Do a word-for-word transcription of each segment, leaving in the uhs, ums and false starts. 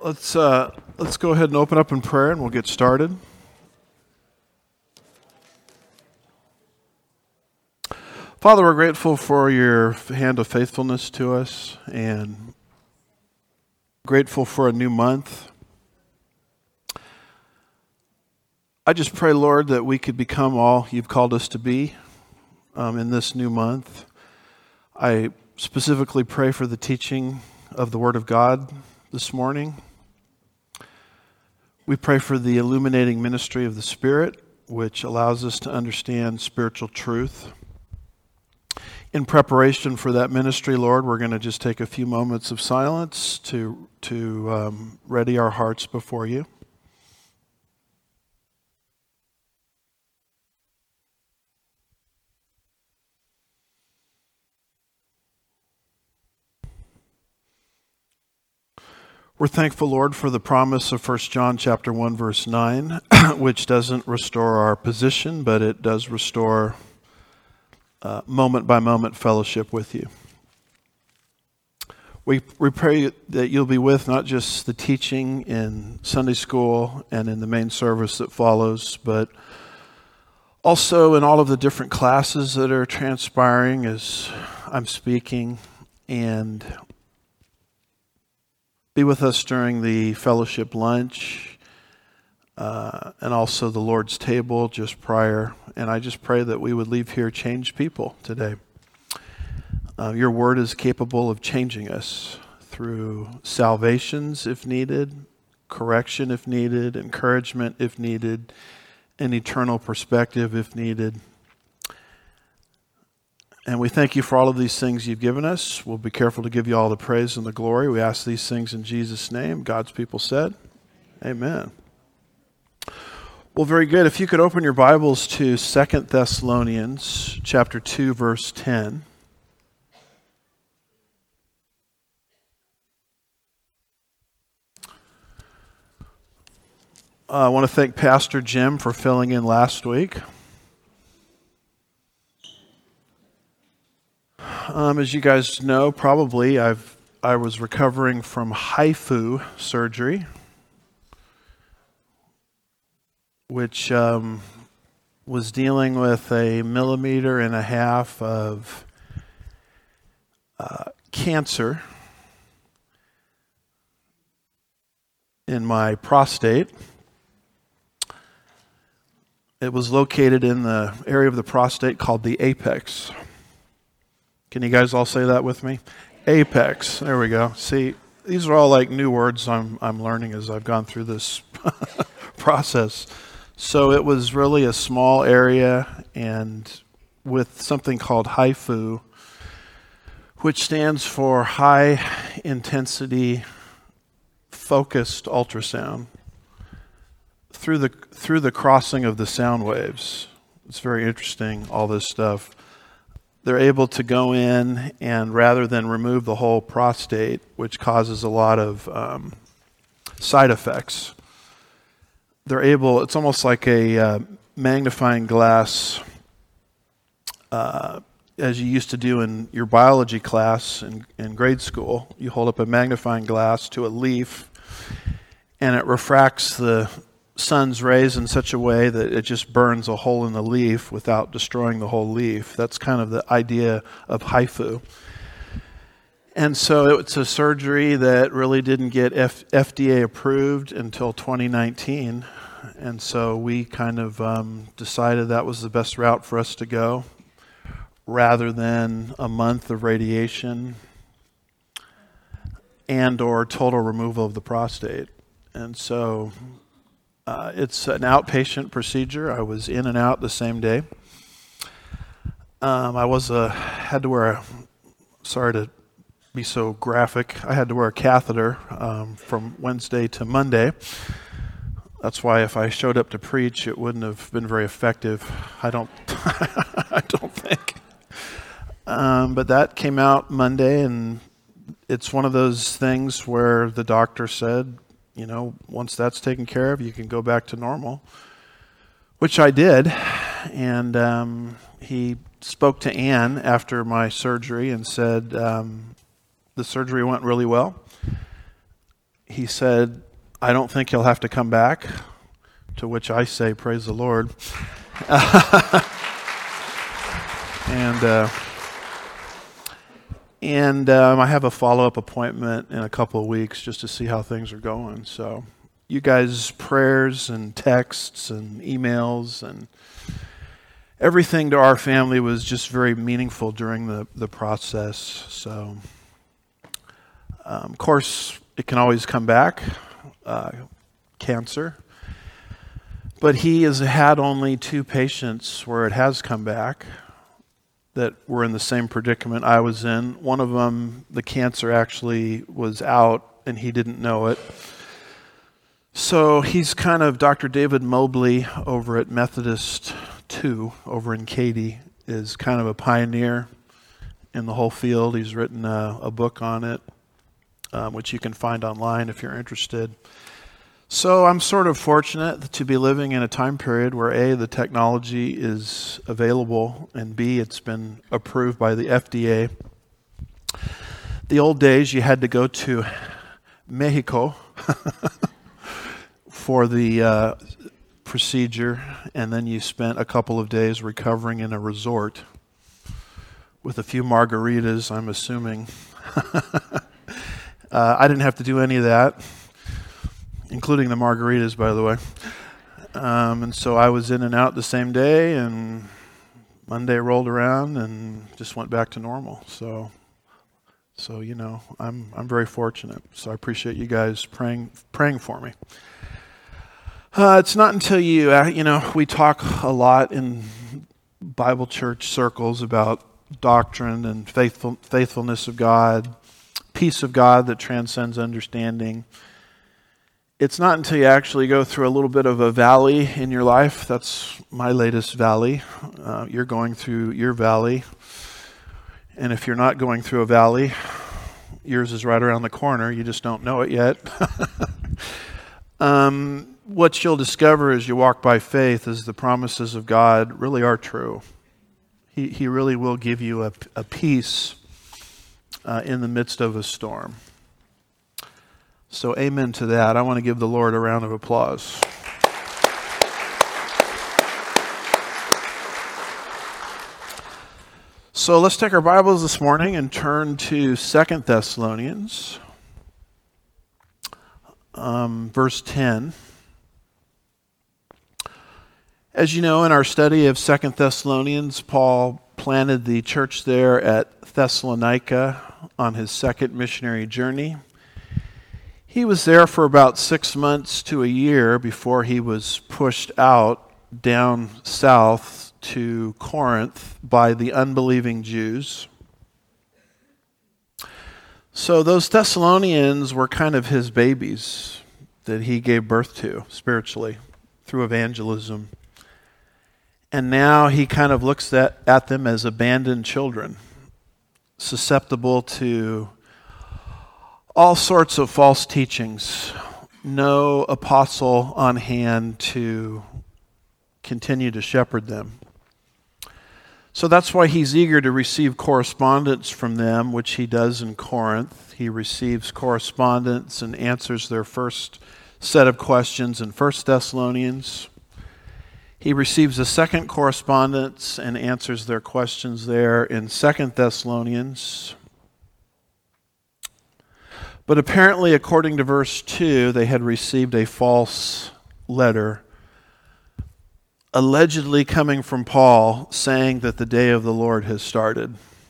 Let's uh, let's go ahead and open up in prayer, and we'll get started. Father, we're grateful for your hand of faithfulness to us, and grateful for a new month. I just pray, Lord, that we could become all you've called us to be um, in this new month. I specifically pray for the teaching of the Word of God this morning. We pray for the illuminating ministry of the Spirit, which allows us to understand spiritual truth. In preparation for that ministry, Lord, we're going to just take a few moments of silence to, to um, ready our hearts before you. We're thankful, Lord, for the promise of First John chapter one, verse nine, which doesn't restore our position, but it does restore uh, moment-by-moment fellowship with you. We, we pray that you'll be with not just the teaching in Sunday school and in the main service that follows, but also in all of the different classes that are transpiring as I'm speaking, and be with us during the fellowship lunch uh, and also the Lord's table just prior. And I just pray that we would leave here changed people today. Uh, your word is capable of changing us through salvations if needed, correction if needed, encouragement if needed, an eternal perspective if needed. And we thank you for all of these things you've given us. We'll be careful to give you all the praise and the glory. We ask these things in Jesus' name. God's people said, amen. Well, very good. If you could open your Bibles to Second Thessalonians chapter two, verse ten. Uh, I want to thank Pastor Jim for filling in last week. Um, as you guys know, probably I've I was recovering from H I F U surgery, which um, was dealing with a millimeter and a half of uh, cancer in my prostate. It was located in the area of the prostate called the apex. Can you guys all say that with me? Apex. There we go. See, these are all like new words I'm I'm learning as I've gone through this process. So it was really a small area, and with something called H I F U, which stands for high intensity focused ultrasound, through the through the crossing of the sound waves. It's very interesting, all this stuff. They're able to go in and rather than remove the whole prostate, which causes a lot of um, side effects, they're able, it's almost like a uh, magnifying glass, uh, as you used to do in your biology class in, in grade school. You hold up a magnifying glass to a leaf, and it refracts the sun's rays in such a way that it just burns a hole in the leaf without destroying the whole leaf. That's kind of the idea of H I F U. And so it's a surgery that really didn't get F- FDA approved until twenty nineteen. And so we kind of um, decided that was the best route for us to go, rather than a month of radiation and or total removal of the prostate. And so Uh, it's an outpatient procedure. I was in and out the same day. Um, I was uh, had to wear a, sorry to be so graphic, I had to wear a catheter um, from Wednesday to Monday. That's why if I showed up to preach, it wouldn't have been very effective. I don't, I don't think. Um, but that came out Monday, and it's one of those things where the doctor said, you know, once that's taken care of, you can go back to normal, which I did. And um, he spoke to Ann after my surgery and said um, the surgery went really well. he said, I don't think he'll have to come back, to which I say, praise the Lord. and uh, and um, I have a follow-up appointment in a couple of weeks just to see how things are going. So you guys' prayers and texts and emails and everything to our family was just very meaningful during the, the process. So, um, of course, it can always come back, uh, cancer. But he has had only two patients where it has come back that were in the same predicament I was in. One of them, the cancer actually was out and he didn't know it. So he's kind of, Doctor David Mobley over at Methodist two over in Katy is kind of a pioneer in the whole field. He's written a, a book on it, um, which you can find online if you're interested. So I'm sort of fortunate to be living in a time period where A, the technology is available, and B, it's been approved by the F D A. The old days, you had to go to Mexico for the uh, procedure, and then you spent a couple of days recovering in a resort with a few margaritas, I'm assuming. uh, I didn't have to do any of that, including the margaritas, by the way. Um, and so I was in and out the same day, and Monday rolled around and just went back to normal. So, so you know, I'm I'm very fortunate. So I appreciate you guys praying praying for me. Uh, it's not until you, uh, you know, we talk a lot in Bible church circles about doctrine and faithful faithfulness of God, peace of God that transcends understanding. It's not until you actually go through a little bit of a valley in your life. That's my latest valley. Uh, you're going through your valley. And if you're not going through a valley, yours is right around the corner. You just don't know it yet. um, what you'll discover as you walk by faith is the promises of God really are true. He, he really will give you a, a peace uh, in the midst of a storm. So amen to that. I want to give the Lord a round of applause. So let's take our Bibles this morning and turn to Second Thessalonians, um, verse ten. As you know, in our study of Second Thessalonians, Paul planted the church there at Thessalonica on his second missionary journey. He was there for about six months to a year before he was pushed out down south to Corinth by the unbelieving Jews. So those Thessalonians were kind of his babies that he gave birth to spiritually through evangelism. And now he kind of looks at, at them as abandoned children, susceptible to all sorts of false teachings, no apostle on hand to continue to shepherd them. So that's why he's eager to receive correspondence from them, which he does in Corinth. He receives correspondence and answers their first set of questions in First Thessalonians. He receives a second correspondence and answers their questions there in Second Thessalonians. But apparently, according to verse two, they had received a false letter, allegedly coming from Paul, saying that the day of the Lord has started.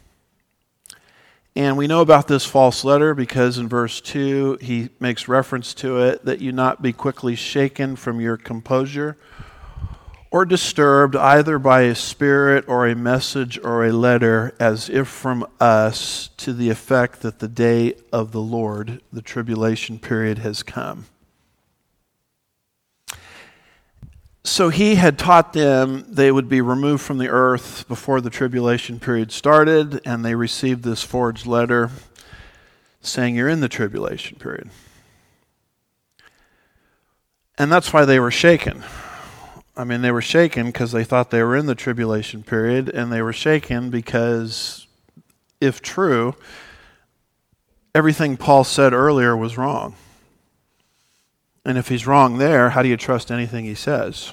And we know about this false letter because in verse two, he makes reference to it, that you not be quickly shaken from your composure or disturbed either by a spirit or a message or a letter as if from us, to the effect that the day of the Lord, the tribulation period, has come. So he had taught them they would be removed from the earth before the tribulation period started, and they received this forged letter saying you're in the tribulation period. And that's why they were shaken. I mean, they were shaken because they thought they were in the tribulation period, and they were shaken because, if true, everything Paul said earlier was wrong. And if he's wrong there, how do you trust anything he says?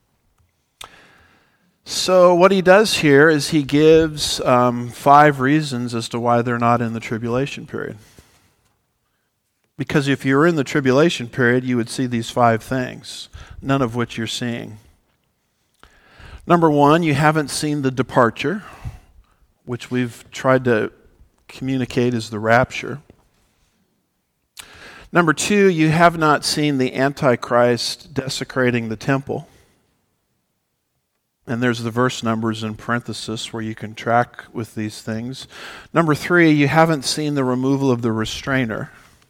So what he does here is he gives um, five reasons as to why they're not in the tribulation period. Because if you're in the tribulation period, you would see these five things, none of which you're seeing. Number one, you haven't seen the departure, which we've tried to communicate as the rapture. Number two, you have not seen the Antichrist desecrating the temple. And there's the verse numbers in parenthesis where you can track with these things. Number three, you haven't seen the removal of the restrainer.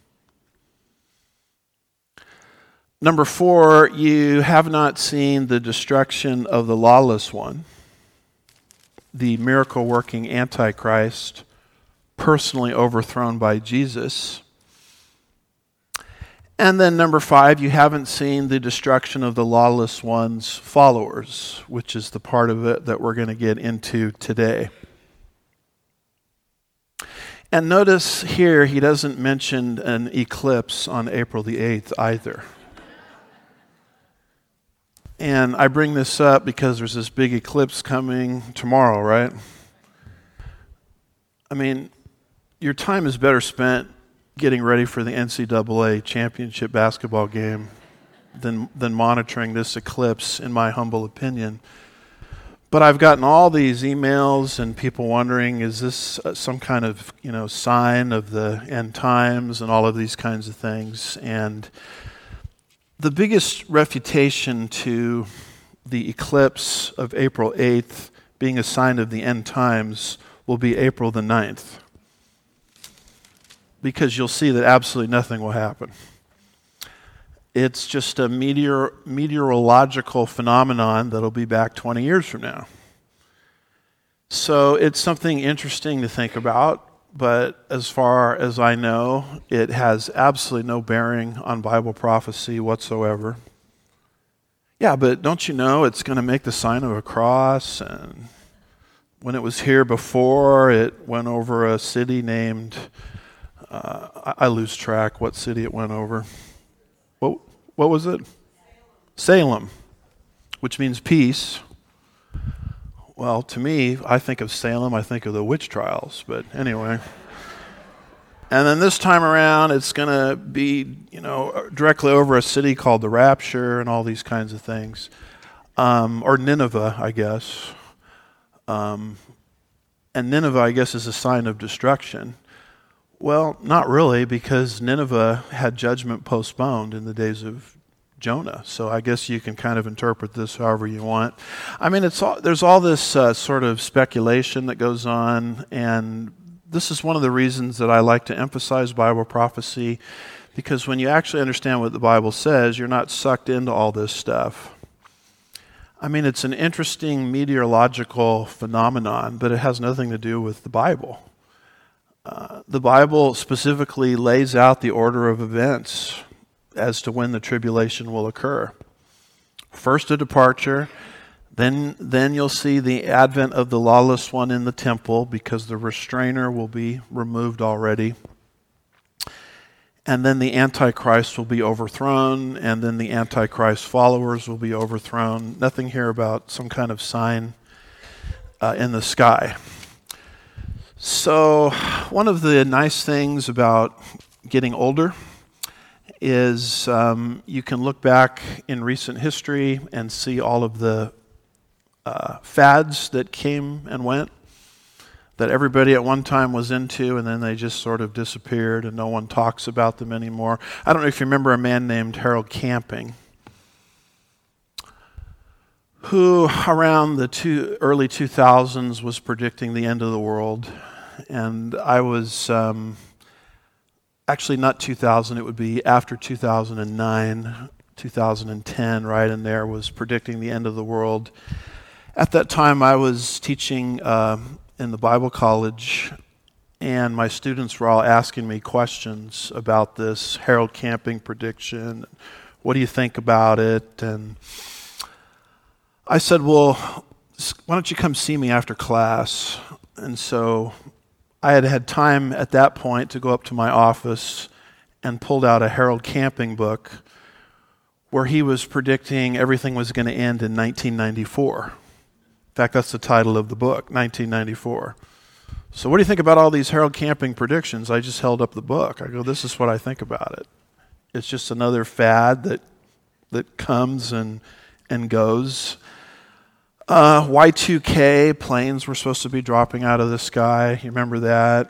Number four, you have not seen the destruction of the lawless one, the miracle-working Antichrist, personally overthrown by Jesus. And then number five, you haven't seen the destruction of the lawless one's followers, which is the part of it that we're going to get into today. And notice here, he doesn't mention an eclipse on April the eighth either. And I bring this up because there's this big eclipse coming tomorrow, right? I mean, your time is better spent getting ready for the N C double A championship basketball game than than monitoring this eclipse, in my humble opinion. But I've gotten all these emails and people wondering, is this some kind of, you know, sign of the end times and all of these kinds of things. And the biggest refutation to the eclipse of April eighth being a sign of the end times will be April the ninth. Because you'll see that absolutely nothing will happen. It's just a meteor, meteorological phenomenon that'll be back twenty years from now. So it's something interesting to think about, but as far as I know, it has absolutely no bearing on Bible prophecy whatsoever. Yeah, but don't you know it's going to make the sign of a cross, and when it was here before, it went over a city named... Uh, I, I lose track what city it went over. What what was it? Salem, which means peace. Well, to me, I think of Salem, I think of the witch trials, but anyway. And then this time around, it's going to be, you know, directly over a city called the Rapture and all these kinds of things. Um, or Nineveh, I guess. Um, and Nineveh, I guess, is a sign of destruction. Well, not really, because Nineveh had judgment postponed in the days of Jonah. So I guess you can kind of interpret this however you want. I mean, it's all, there's all this uh, sort of speculation that goes on, and this is one of the reasons that I like to emphasize Bible prophecy, because when you actually understand what the Bible says, you're not sucked into all this stuff. I mean, it's an interesting meteorological phenomenon, but it has nothing to do with the Bible. Uh, the Bible specifically lays out the order of events as to when the tribulation will occur. First a departure, then then you'll see the advent of the lawless one in the temple, because the restrainer will be removed already. And then the Antichrist will be overthrown, and then the Antichrist followers will be overthrown. Nothing here about some kind of sign uh, in the sky. So one of the nice things about getting older is um, you can look back in recent history and see all of the uh, fads that came and went, that everybody at one time was into, and then they just sort of disappeared and no one talks about them anymore. I don't know if you remember a man named Harold Camping, who around the two, early two thousands was predicting the end of the world. And I was, um, actually not two thousand, it would be after two thousand nine, two thousand ten, right in there, was predicting the end of the world. At that time, I was teaching uh, in the Bible college, and my students were all asking me questions about this Harold Camping prediction. What do you think about it? And I said, well, why don't you come see me after class? And so I had had time at that point to go up to my office and pulled out a Harold Camping book, where he was predicting everything was going to end in nineteen ninety-four. In fact, that's the title of the book, nineteen ninety-four. So what do you think about all these Harold Camping predictions? I just held up the book. I go, this is what I think about it. It's just another fad that that comes and and goes. Uh, Y two K, planes were supposed to be dropping out of the sky. You remember that?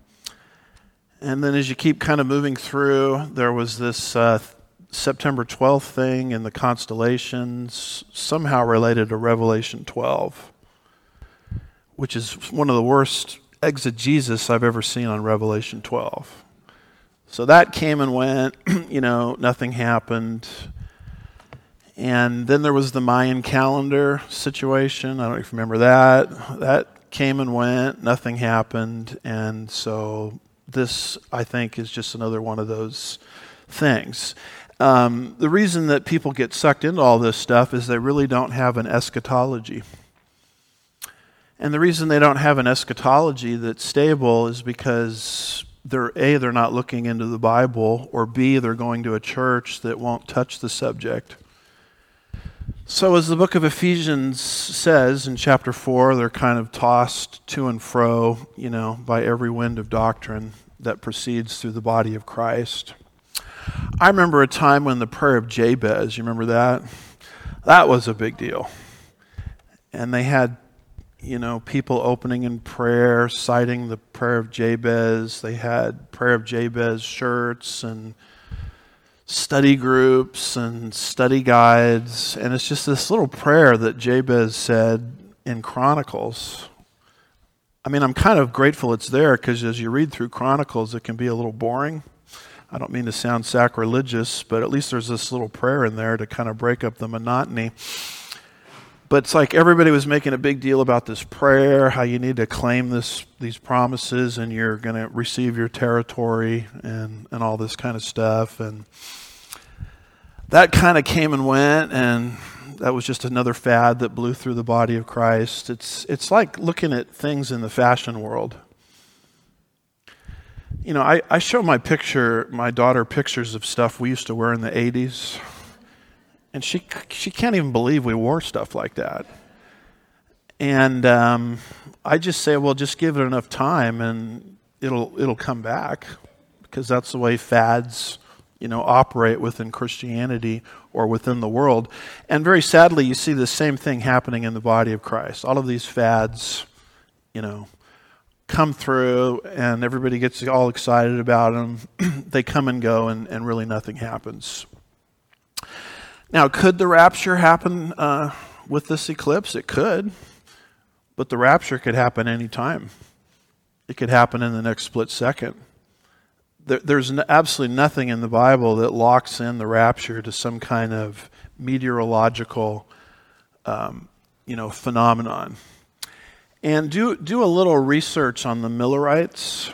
And then as you keep kind of moving through, there was this uh, September twelfth thing in the constellations, somehow related to Revelation twelve, which is one of the worst exegesis I've ever seen on Revelation twelve. So that came and went, you know, nothing happened. And then there was the Mayan calendar situation. I don't know if you remember that. That came and went, nothing happened. And so this, I think, is just another one of those things. Um, the reason that people get sucked into all this stuff is they really don't have an eschatology. And the reason they don't have an eschatology that's stable is because they're A, they're not looking into the Bible, or B, they're going to a church that won't touch the subject. So as the book of Ephesians says in chapter four, they're kind of tossed to and fro, you know, by every wind of doctrine that proceeds through the body of Christ. I remember a time when the prayer of Jabez, you remember that? That was a big deal. And they had, you know, people opening in prayer, citing the prayer of Jabez. They had prayer of Jabez shirts and study groups and study guides. And it's just this little prayer that Jabez said in Chronicles. I mean, I'm kind of grateful it's there because as you read through Chronicles, it can be a little boring. I don't mean to sound sacrilegious, but at least there's this little prayer in there to kind of break up the monotony. But it's like everybody was making a big deal about this prayer, how you need to claim this, these promises and you're going to receive your territory and, and all this kind of stuff. And that kind of came and went, and that was just another fad that blew through the body of Christ. It's, it's like looking at things in the fashion world. You know, I, I show my picture, my daughter pictures of stuff we used to wear in the eighties. And she she can't even believe we wore stuff like that. And um, I just say, well, just give it enough time and it'll it'll come back, because that's the way fads, you know, operate within Christianity or within the world. And very sadly, you see the same thing happening in the body of Christ. All of these fads, you know, come through and everybody gets all excited about them. They come and go and, and really nothing happens. Now, could the rapture happen uh, with this eclipse? It could, but the rapture could happen any time. It could happen in the next split second. There, there's no, absolutely nothing in the Bible that locks in the rapture to some kind of meteorological, um, you know, phenomenon. And do do a little research on the Millerites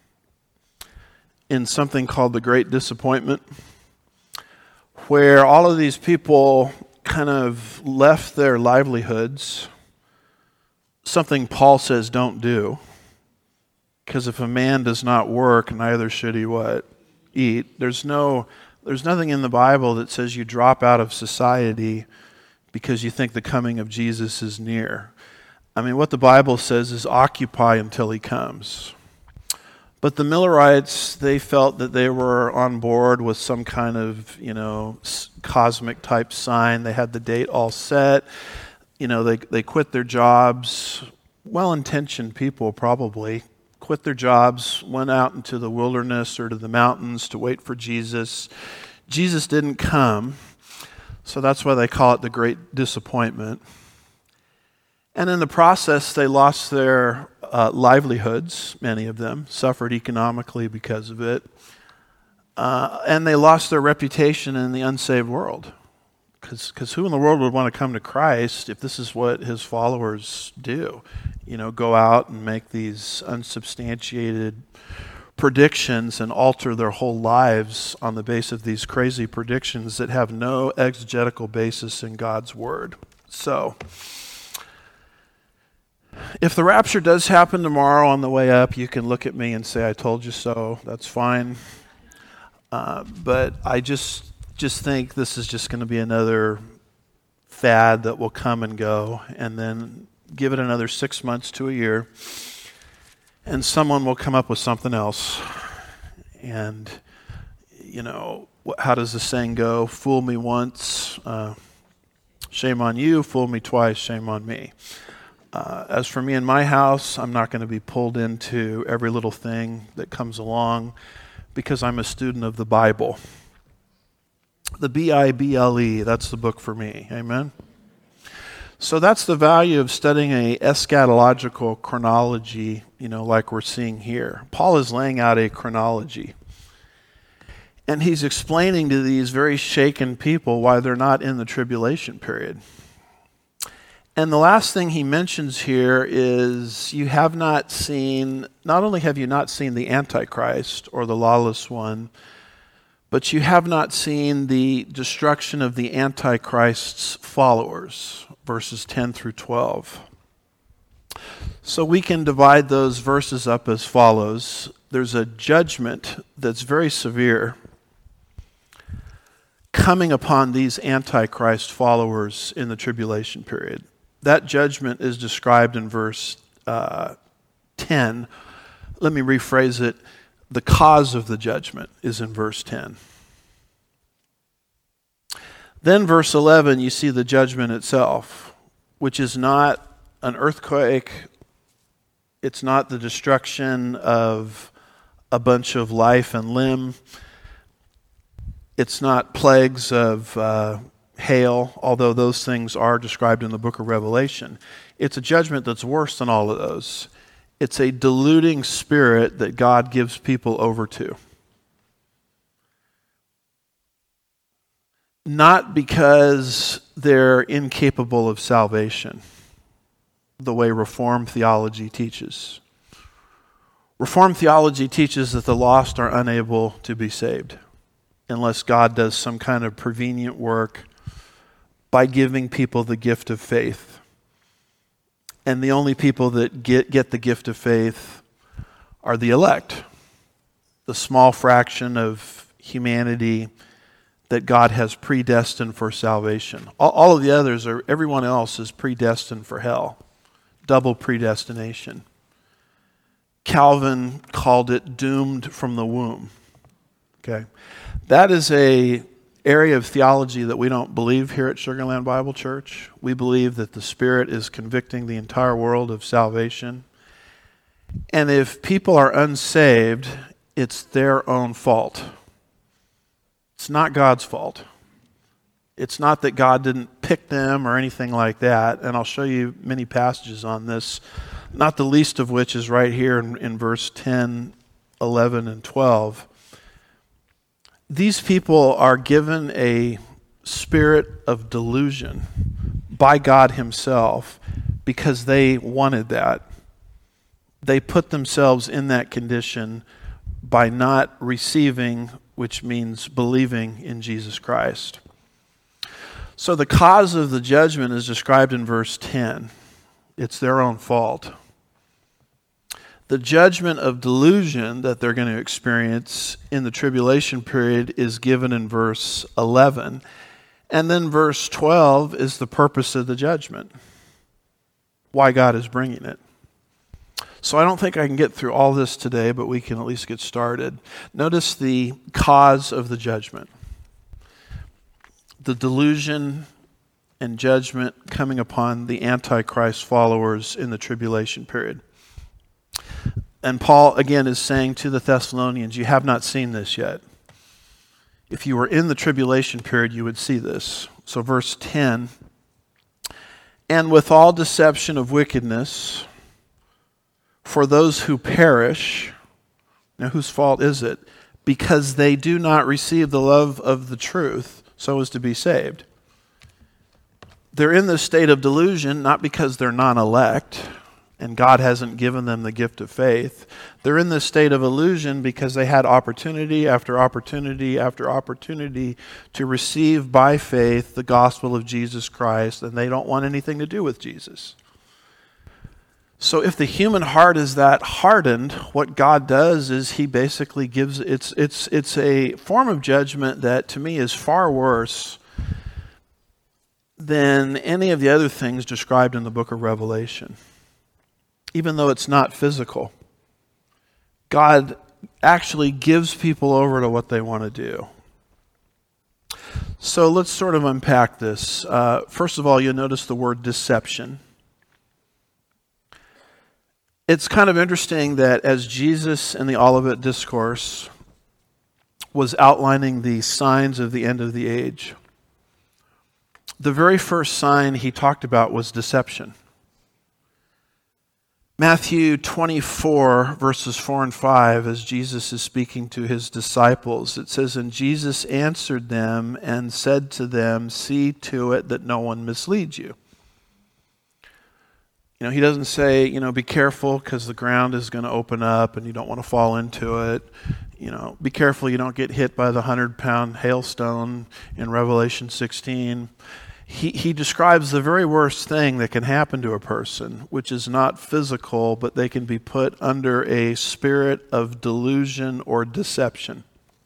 in something called the Great Disappointment, where all of these people kind of left their livelihoods, something Paul says don't do, because if a man does not work, neither should he what? Eat. There's no, there's nothing in the Bible that says you drop out of society because you think the coming of Jesus is near. I mean, what the Bible says is occupy until he comes. But the Millerites, they felt that they were on board with some kind of, you know, cosmic type sign. They had the date all set. You know, they they quit their jobs. Well-intentioned people probably quit their jobs, went out into the wilderness or to the mountains to wait for Jesus. Jesus didn't come, so that's why they call it the Great Disappointment. And in the process, they lost their uh, livelihoods. Many of them suffered economically because of it. Uh, and they lost their reputation in the unsaved world. Because who in the world would want to come to Christ if this is what his followers do? You know, go out and make these unsubstantiated predictions and alter their whole lives on the basis of these crazy predictions that have no exegetical basis in God's word. So, if the rapture does happen tomorrow on the way up, you can look at me and say, I told you so. That's fine. Uh, but I just just think this is just going to be another fad that will come and go, and then give it another six months to a year, and someone will come up with something else. And, you know, how does the saying go? Fool me once, uh, shame on you. Fool me twice, shame on me. Uh, as for me and my house, I'm not going to be pulled into every little thing that comes along because I'm a student of the Bible. The B I B L E, that's the book for me. Amen? So that's the value of studying a eschatological chronology, you know, like we're seeing here. Paul is laying out a chronology. And he's explaining to these very shaken people why they're not in the tribulation period. And the last thing he mentions here is you have not seen, not only have you not seen the Antichrist or the lawless one, but you have not seen the destruction of the Antichrist's followers, verses ten through twelve. So we can divide those verses up as follows. There's a judgment that's very severe coming upon these Antichrist followers in the tribulation period. That judgment is described in verse uh, ten. Let me rephrase it. The cause of the judgment is in verse ten. Then verse eleven, you see the judgment itself, which is not an earthquake. It's not the destruction of a bunch of life and limb. It's not plagues of uh, hail, although those things are described in the book of Revelation. It's a judgment that's worse than all of those. It's a deluding spirit that God gives people over to. Not because they're incapable of salvation, the way Reformed theology teaches. Reformed theology teaches that the lost are unable to be saved unless God does some kind of prevenient work by giving people the gift of faith. And the only people that get, get the gift of faith are the elect, the small fraction of humanity that God has predestined for salvation. All, all of the others, are everyone else is predestined for hell. Double predestination. Calvin called it doomed from the womb. Okay, that is a area of theology that we don't believe here at Sugar Land Bible Church. We believe that the Spirit is convicting the entire world of salvation. And if people are unsaved, it's their own fault. It's not God's fault. It's not that God didn't pick them or anything like that. And I'll show you many passages on this, not the least of which is right here in, in verse ten, eleven, and twelve. These people are given a spirit of delusion by God himself because they wanted that. They put themselves in that condition by not receiving, which means believing in Jesus Christ. So the cause of the judgment is described in verse ten. It's their own fault. The judgment of delusion that they're going to experience in the tribulation period is given in verse eleven. And then verse twelve is the purpose of the judgment, why God is bringing it. So I don't think I can get through all this today, but we can at least get started. Notice the cause of the judgment. The delusion and judgment coming upon the Antichrist followers in the tribulation period. And Paul, again, is saying to the Thessalonians, you have not seen this yet. If you were in the tribulation period, you would see this. So verse ten, and with all deception of wickedness, for those who perish, now whose fault is it? Because they do not receive the love of the truth, so as to be saved. They're in this state of delusion, not because they're non-elect, and God hasn't given them the gift of faith. They're in this state of illusion because they had opportunity after opportunity after opportunity to receive by faith the gospel of Jesus Christ, and they don't want anything to do with Jesus. So if the human heart is that hardened, what God does is he basically gives, it's, it's, it's a form of judgment that to me is far worse than any of the other things described in the book of Revelation. Even though it's not physical, God actually gives people over to what they want to do. So let's sort of unpack this. Uh, first of all, you'll notice the word deception. It's kind of interesting that as Jesus in the Olivet Discourse was outlining the signs of the end of the age, the very first sign he talked about was deception. Matthew twenty-four, verses four and five, as Jesus is speaking to his disciples, it says, "And Jesus answered them and said to them, 'See to it that no one misleads you.'" You know, he doesn't say, you know, be careful because the ground is going to open up and you don't want to fall into it. You know, be careful you don't get hit by the hundred-pound hailstone in Revelation sixteen. He, he describes the very worst thing that can happen to a person, which is not physical, but they can be put under a spirit of delusion or deception.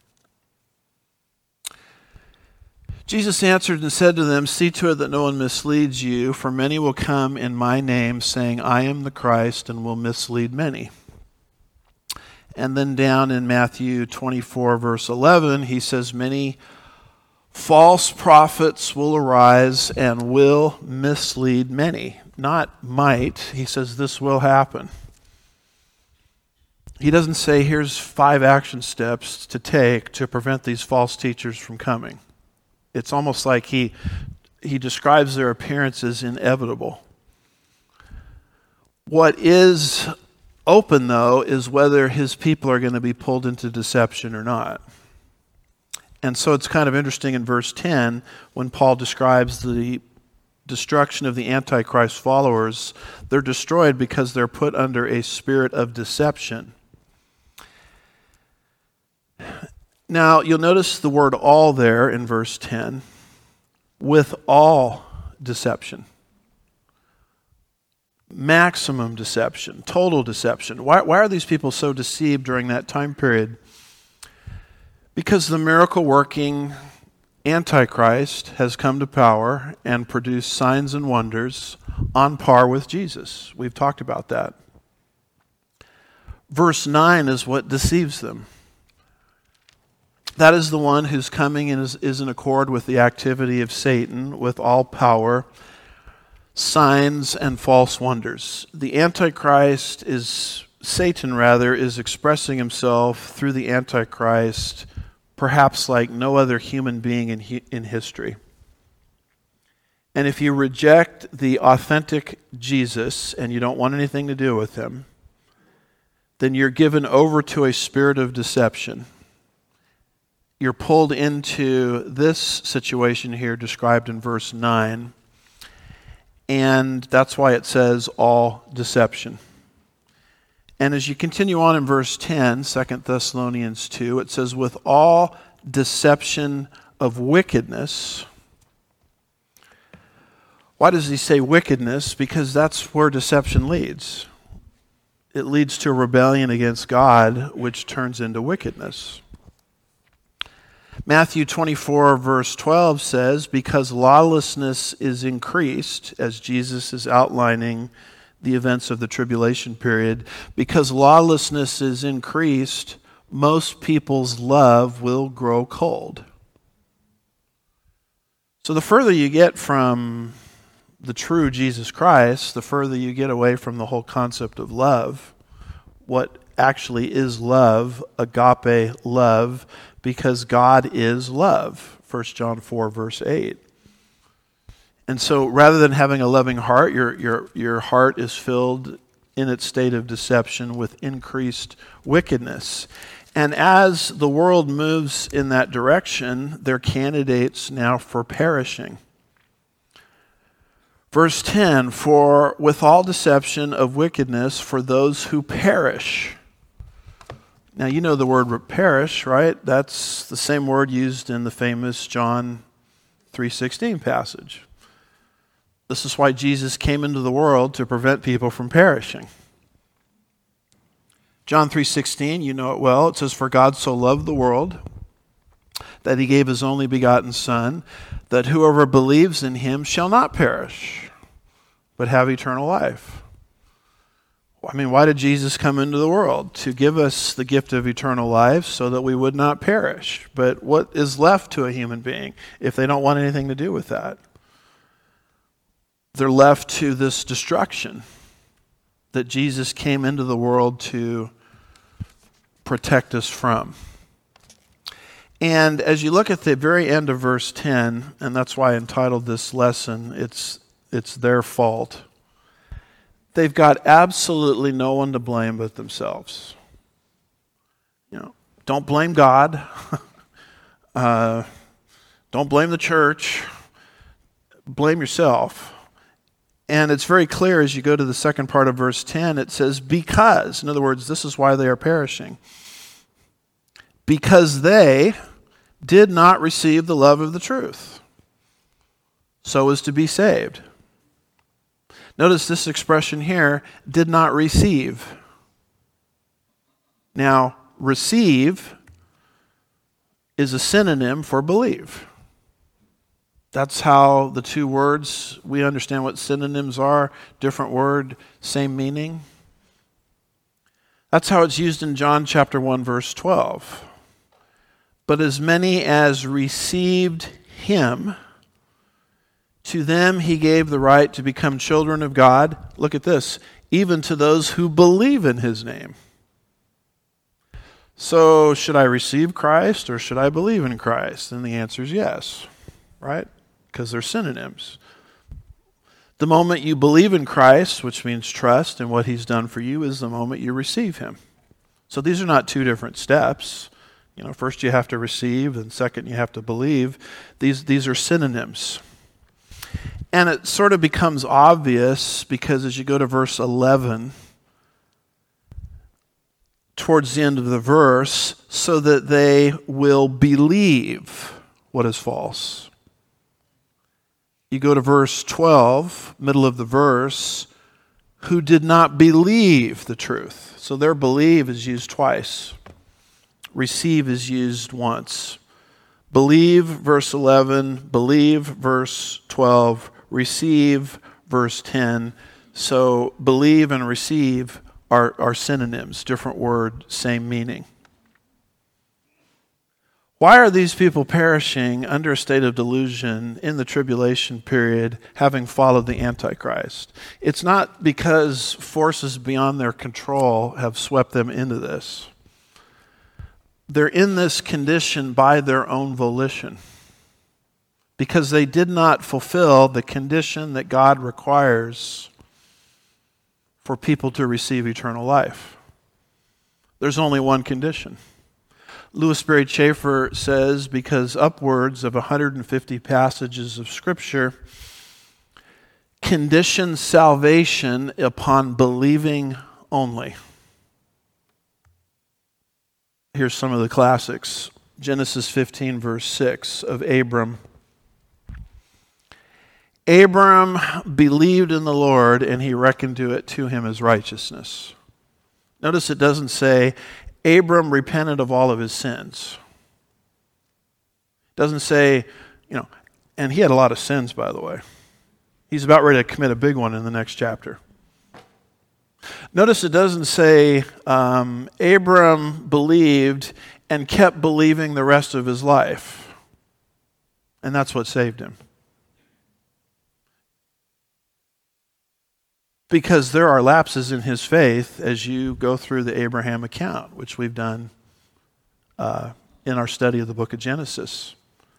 Jesus answered and said to them, "See to it that no one misleads you, for many will come in my name, saying, 'I am the Christ,' and will mislead many." And then down in Matthew twenty-four, verse eleven, he says, "Many false prophets will arise and will mislead many." Not might. He says this will happen. He doesn't say here's five action steps to take to prevent these false teachers from coming. It's almost like he he describes their appearance as inevitable. What is open, though, is whether his people are going to be pulled into deception or not. And so it's kind of interesting in verse ten when Paul describes the destruction of the Antichrist followers. They're destroyed because they're put under a spirit of deception. Now, you'll notice the word all there in verse ten. With all deception. Maximum deception. Total deception. Why, why are these people so deceived during that time period? Because the miracle-working Antichrist has come to power and produced signs and wonders on par with Jesus. We've talked about that. Verse nine is what deceives them. That is the one whose coming is, is in accord with the activity of Satan, with all power, signs, and false wonders. The Antichrist is, Satan rather, is expressing himself through the Antichrist perhaps like no other human being in, in history. And if you reject the authentic Jesus and you don't want anything to do with him, then you're given over to a spirit of deception. You're pulled into this situation here described in verse nine, and that's why it says all deception. And as you continue on in verse ten, Second Thessalonians two, it says, with all deception of wickedness. Why does he say wickedness? Because that's where deception leads. It leads to rebellion against God, which turns into wickedness. Matthew twenty-four, verse twelve says, because lawlessness is increased, as Jesus is outlining the events of the tribulation period, because lawlessness is increased, most people's love will grow cold. So the further you get from the true Jesus Christ, the further you get away from the whole concept of love, what actually is love, agape love, because God is love, First John four, verse eight. And so rather than having a loving heart, your, your, your heart is filled in its state of deception with increased wickedness. And as the world moves in that direction, they're candidates now for perishing. Verse ten, for with all deception of wickedness for those who perish. Now you know the word perish, right? That's the same word used in the famous John three sixteen passage. This is why Jesus came into the world, to prevent people from perishing. John three sixteen, you know it well. It says, "For God so loved the world that he gave his only begotten Son, that whoever believes in him shall not perish, but have eternal life." I mean, why did Jesus come into the world? To give us the gift of eternal life so that we would not perish. But what is left to a human being if they don't want anything to do with that? They're left to this destruction that Jesus came into the world to protect us from. And as you look at the very end of verse ten, and that's why I entitled this lesson, it's it's their fault. They've got absolutely no one to blame but themselves. You know, don't blame God. uh, don't blame the church. Blame yourself. And it's very clear as you go to the second part of verse ten, it says, because, in other words, this is why they are perishing. Because they did not receive the love of the truth, so as to be saved. Notice this expression here, did not receive. Now, receive is a synonym for believe. That's how the two words, we understand what synonyms are. Different word, same meaning. That's how it's used in John chapter one, verse twelve. But as many as received him, to them he gave the right to become children of God. Look at this. Even to those who believe in his name. So, should I receive Christ or should I believe in Christ? And the answer is yes, right? Because they're synonyms. The moment you believe in Christ, which means trust in what he's done for you, is the moment you receive him. So these are not two different steps. You know, first you have to receive, and second you have to believe. These, these are synonyms. And it sort of becomes obvious because as you go to verse eleven, towards the end of the verse, so that they will believe what is false. You go to verse twelve, middle of the verse, who did not believe the truth. So their believe is used twice. Receive is used once. Believe, verse eleven, believe, verse twelve, receive, verse ten. So believe and receive are, are synonyms, different word, same meaning. Why are these people perishing under a state of delusion in the tribulation period, having followed the Antichrist? It's not because forces beyond their control have swept them into this. They're in this condition by their own volition because they did not fulfill the condition that God requires for people to receive eternal life. There's only one condition. Louis Berry Chafer says, because upwards of one hundred fifty passages of Scripture condition salvation upon believing only. Here's some of the classics. Genesis fifteen, verse six of Abram. Abram believed in the Lord, and he reckoned to it to him as righteousness. Notice it doesn't say Abram repented of all of his sins. It doesn't say, you know, and he had a lot of sins, by the way. He's about ready to commit a big one in the next chapter. Notice it doesn't say um, Abram believed and kept believing the rest of his life. And that's what saved him. Because there are lapses in his faith as you go through the Abraham account, which we've done uh, in our study of the book of Genesis.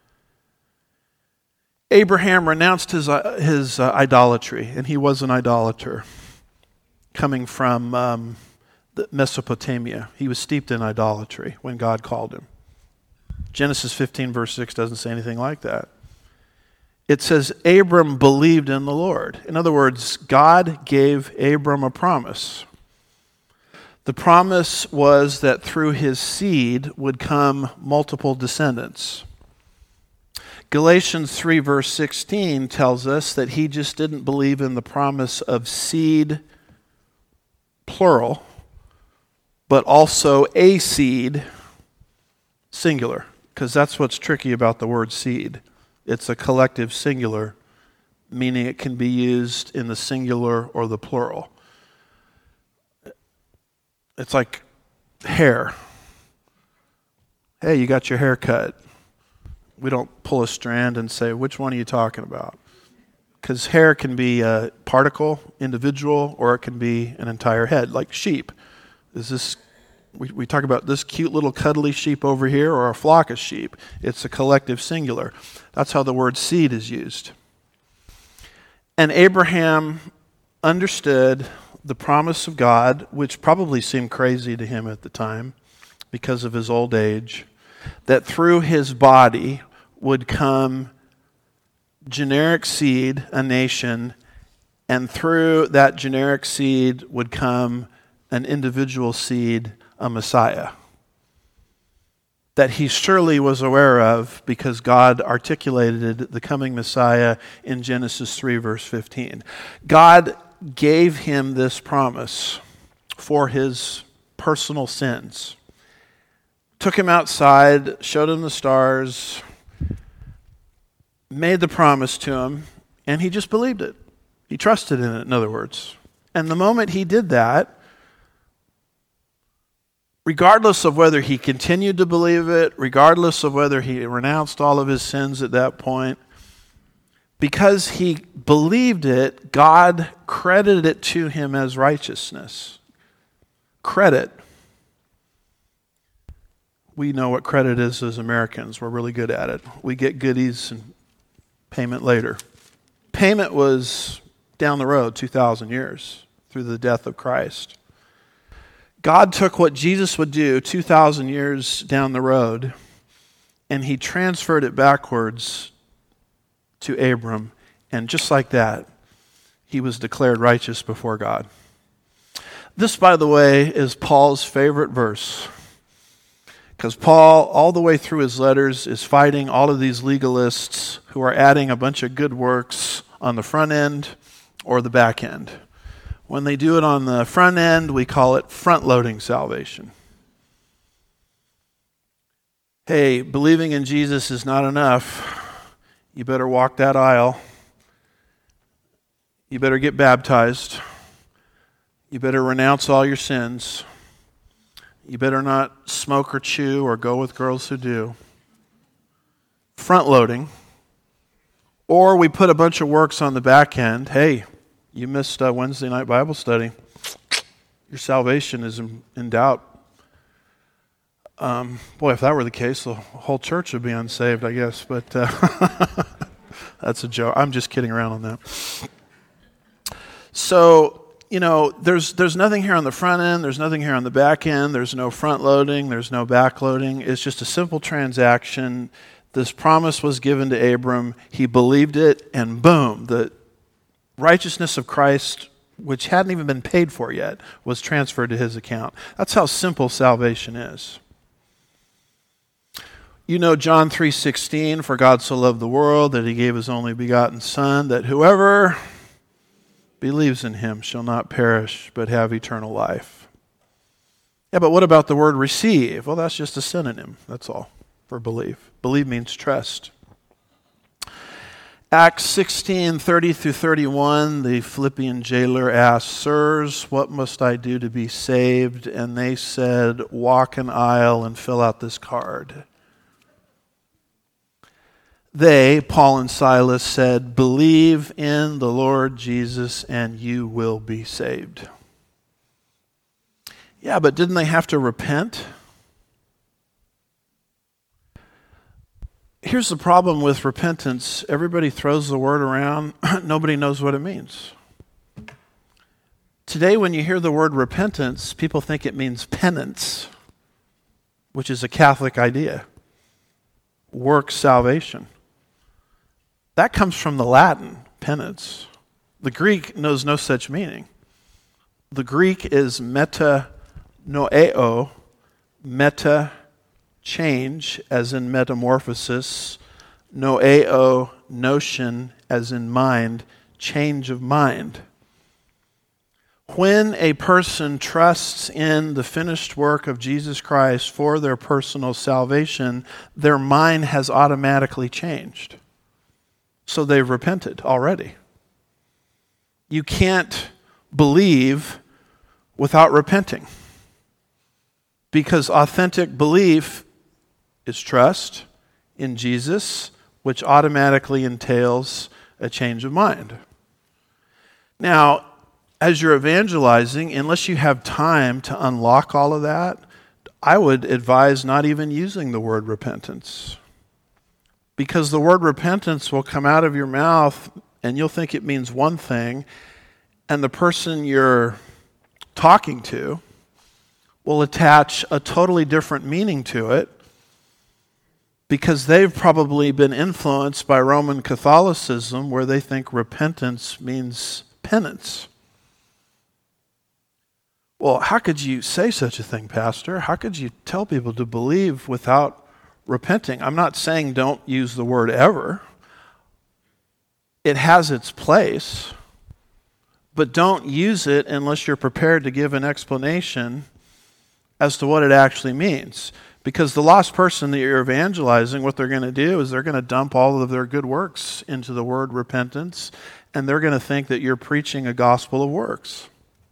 Abraham renounced his, uh, his uh, idolatry, and he was an idolater coming from um, Mesopotamia. He was steeped in idolatry when God called him. Genesis fifteen, verse six doesn't say anything like that. It says Abram believed in the Lord. In other words, God gave Abram a promise. The promise was that through his seed would come multiple descendants. Galatians three verse sixteen tells us that he just didn't believe in the promise of seed, plural, but also a seed, singular, because that's what's tricky about the word seed. It's a collective singular, meaning it can be used in the singular or the plural. It's like hair. Hey, you got your hair cut. We don't pull a strand and say, which one are you talking about? Because hair can be a particle, individual, or it can be an entire head, like sheep. Is this, we, we talk about this cute little cuddly sheep over here or a flock of sheep. It's a collective singular. That's how the word seed is used. And Abraham understood the promise of God, which probably seemed crazy to him at the time because of his old age, that through his body would come generic seed, a nation, and through that generic seed would come an individual seed, a Messiah, that he surely was aware of because God articulated the coming Messiah in Genesis three verse fifteen. God gave him this promise for his personal sins. Took him outside, showed him the stars, made the promise to him, and he just believed it. He trusted in it, in other words. And the moment he did that, regardless of whether he continued to believe it, regardless of whether he renounced all of his sins at that point, because he believed it, God credited it to him as righteousness. Credit. We know what credit is as Americans. We're really good at it. We get goodies and payment later. Payment was down the road two thousand years through the death of Christ. God took what Jesus would do two thousand years down the road and he transferred it backwards to Abram. And just like that, he was declared righteous before God. This, by the way, is Paul's favorite verse. Because Paul, all the way through his letters, is fighting all of these legalists who are adding a bunch of good works on the front end or the back end. When they do it on the front end, we call it front-loading salvation. Hey, believing in Jesus is not enough. You better walk that aisle. You better get baptized. You better renounce all your sins. You better not smoke or chew or go with girls who do. Front-loading. Or we put a bunch of works on the back end. Hey, you missed uh, Wednesday night Bible study. Your salvation is in, in doubt. Um, boy, if that were the case, the whole church would be unsaved, I guess. But uh, that's a joke. I'm just kidding around on that. So, you know, there's there's nothing here on the front end. There's nothing here on the back end. There's no front loading. There's no back loading. It's just a simple transaction. This promise was given to Abram. He believed it, and boom, the righteousness of Christ, which hadn't even been paid for yet, was transferred to his account. That's how simple salvation is. You know John three sixteen, for God so loved the world that he gave his only begotten Son, that whoever believes in him shall not perish but have eternal life. Yeah, but what about the word receive? Well, that's just a synonym, that's all, for believe. Believe means trust. Acts sixteen, thirty through thirty-one, the Philippian jailer asked, "Sirs, what must I do to be saved?" And they said, "Walk an aisle and fill out this card." They, Paul and Silas, said, "Believe in the Lord Jesus and you will be saved." Yeah, but didn't they have to repent? Here's the problem with repentance. Everybody throws the word around. Nobody knows what it means. Today, when you hear the word repentance, people think it means penance, which is a Catholic idea. Work salvation. That comes from the Latin, penance. The Greek knows no such meaning. The Greek is meta noeo, meta change, as in metamorphosis, Noeo, notion, as in mind, change of mind. When a person trusts in the finished work of Jesus Christ for their personal salvation, their mind has automatically changed. So they've repented already. You can't believe without repenting, because authentic belief is trust in Jesus, which automatically entails a change of mind. Now, as you're evangelizing, unless you have time to unlock all of that, I would advise not even using the word repentance. Because the word repentance will come out of your mouth and you'll think it means one thing, and the person you're talking to will attach a totally different meaning to it, because they've probably been influenced by Roman Catholicism, where they think repentance means penance. Well, how could you say such a thing, Pastor? How could you tell people to believe without repenting? I'm not saying don't use the word ever. It has its place, but don't use it unless you're prepared to give an explanation as to what it actually means. Because the lost person that you're evangelizing, what they're going to do is they're going to dump all of their good works into the word repentance, and they're going to think that you're preaching a gospel of works.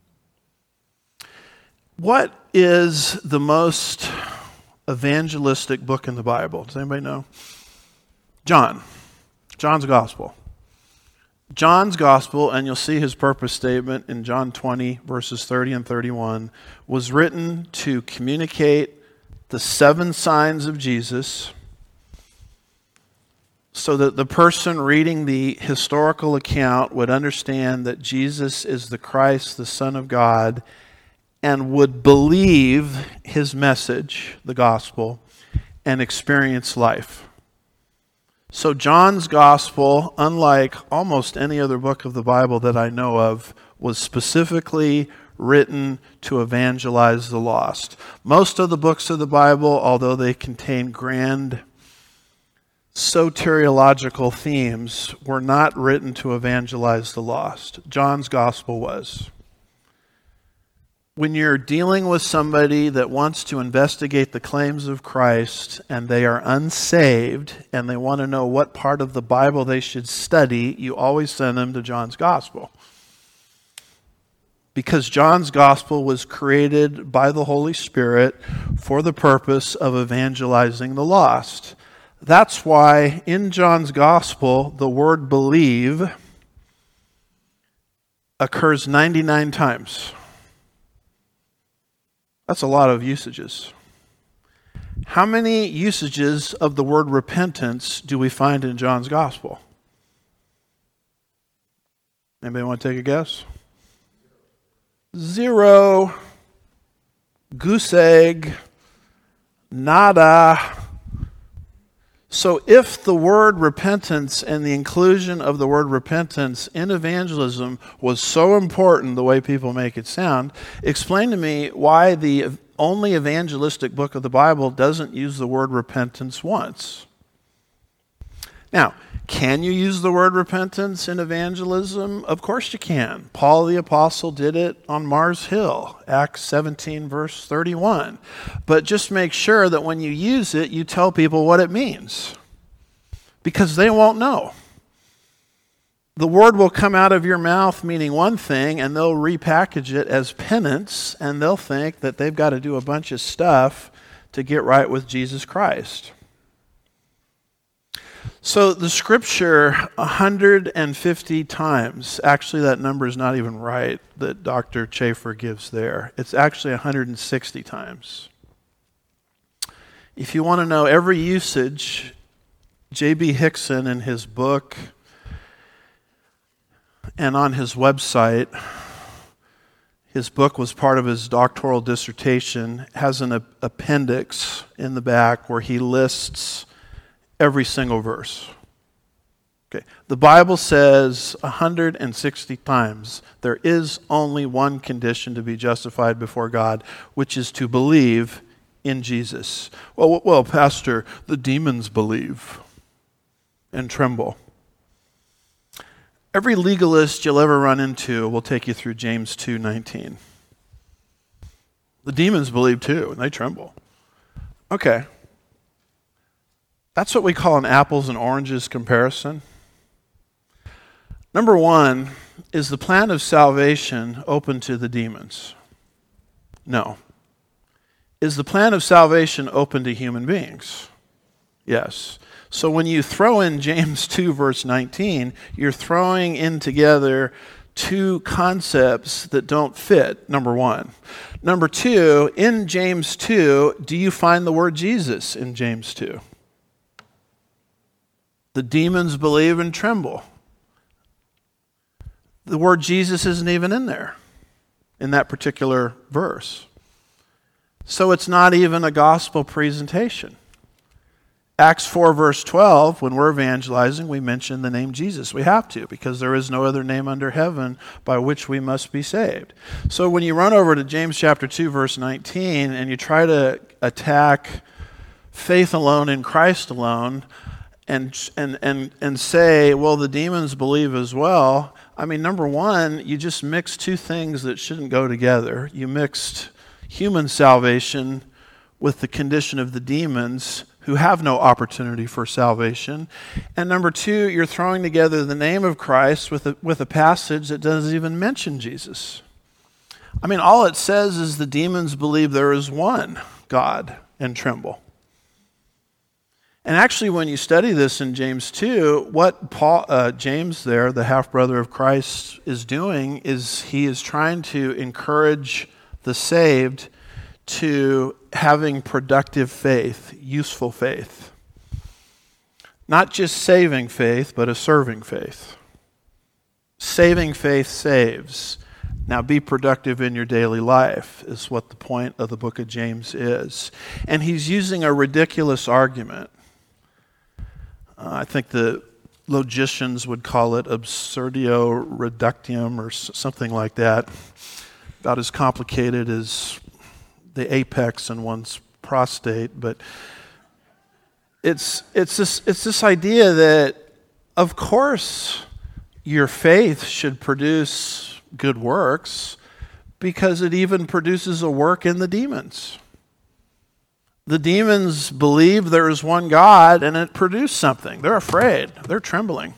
What is the most evangelistic book in the Bible? Does anybody know? John. John's Gospel. John's Gospel, and you'll see his purpose statement in John twenty, verses thirty and thirty-one, was written to communicate the seven signs of Jesus, so that the person reading the historical account would understand that Jesus is the Christ, the Son of God, and would believe his message, the gospel, and experience life. So John's Gospel, unlike almost any other book of the Bible that I know of, was specifically written to evangelize the lost. Most of the books of the Bible, although they contain grand soteriological themes, were not written to evangelize the lost. John's Gospel was. When you're dealing with somebody that wants to investigate the claims of Christ and they are unsaved and they want to know what part of the Bible they should study, you always send them to John's Gospel. Because John's Gospel was created by the Holy Spirit for the purpose of evangelizing the lost. That's why in John's Gospel, the word believe occurs ninety-nine times. That's a lot of usages. How many usages of the word repentance do we find in John's Gospel? Anybody want to take a guess? Zero. Goose egg. Nada. So if the word repentance and the inclusion of the word repentance in evangelism was so important the way people make it sound, explain to me why the only evangelistic book of the Bible doesn't use the word repentance once. Now, can you use the word repentance in evangelism? Of course you can. Paul the Apostle did it on Mars Hill, Acts seventeen, verse thirty-one. But just make sure that when you use it, you tell people what it means, because they won't know. The word will come out of your mouth meaning one thing, and they'll repackage it as penance, and they'll think that they've got to do a bunch of stuff to get right with Jesus Christ. So the scripture one hundred fifty times, actually that number is not even right that Doctor Chafer gives there. It's actually one hundred sixty times. If you want to know every usage, J B Hickson in his book and on his website, his book was part of his doctoral dissertation, has an appendix in the back where he lists every single verse. Okay. The Bible says one hundred sixty times there is only one condition to be justified before God, which is to believe in Jesus. Well, well, Pastor, the demons believe. and tremble. Every legalist you'll ever run into will take you through James two nineteen. The demons believe too, and they tremble. Okay. That's what we call an apples and oranges comparison. Number one, is the plan of salvation open to the demons? No. Is the plan of salvation open to human beings? Yes. So when you throw in James two verse nineteen, you're throwing in together two concepts that don't fit, number one. Number two, in James two, do you find the word Jesus in James two? The demons believe and tremble. The word Jesus isn't even in there in that particular verse. So it's not even a gospel presentation. Acts four verse twelve, when we're evangelizing, we mention the name Jesus. We have to, because there is no other name under heaven by which we must be saved. So when you run over to James chapter two verse nineteen and you try to attack faith alone in Christ alone and and and and say, well, the demons believe as well, I mean, number one, you just mixed two things that shouldn't go together. You mixed human salvation with the condition of the demons who have no opportunity for salvation. And number two, you're throwing together the name of Christ with a, with a passage that doesn't even mention Jesus. I mean, all it says is the demons believe there is one God and tremble. And actually, when you study this in James two, what Paul, uh, James there, the half-brother of Christ, is doing is he is trying to encourage the saved to having productive faith, useful faith. Not just saving faith, but a serving faith. Saving faith saves. Now be productive in your daily life is what the point of the book of James is. And he's using a ridiculous argument. Uh, I think the logicians would call it absurdio reductium or s- something like that. About as complicated as the apex in one's prostate, but it's it's this it's this idea that, of course, your faith should produce good works because it even produces a work in the demons. The demons believe there is one God, and it produced something. They're afraid. They're trembling.